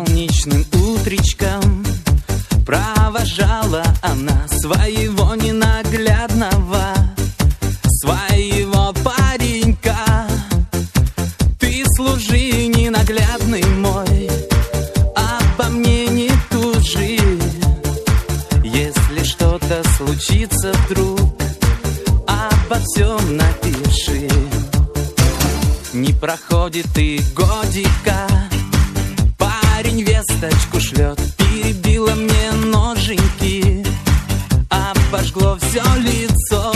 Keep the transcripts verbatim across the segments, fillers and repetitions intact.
солнечным утречком провожала она своего ненаглядного, своего паренька. Ты служи, ненаглядный мой, обо мне не тужи. Если что-то случится вдруг, обо всем напиши. Не проходит и годика, парень весточку шлет: перебила мне ноженьки, обожгло все лицо.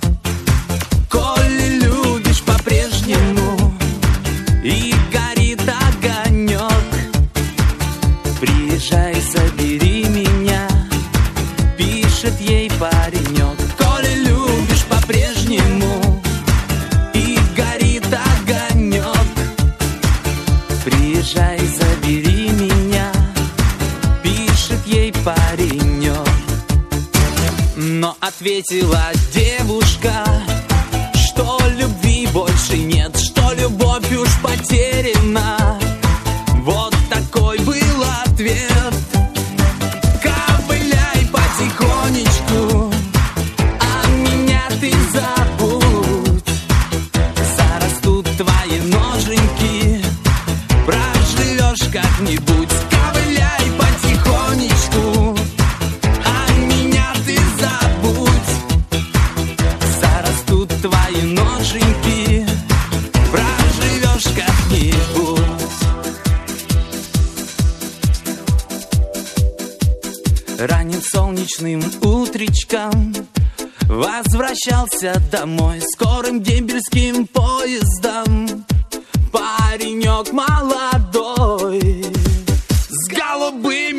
Коли любишь по-прежнему и горит огонек, приезжай, забери меня, пишет ей паренек. Коли любишь по-прежнему и горит огонек, приезжай, забери меня, пишет ей паренек. Но ответила девушка, что любви больше нет, что любовь уж потеряна. Вот такой был ответ. Ковыляй потихонечку, а меня ты забудь. Зарастут твои ноженьки, проживешь как-нибудь. Ковыляй потихонечку, а меня ты забудь. Зарастут твои ноженьки, проживешь как-нибудь. Ранним солнечным утречком возвращался домой скорым дембельским поездом паренек молодой, с голубыми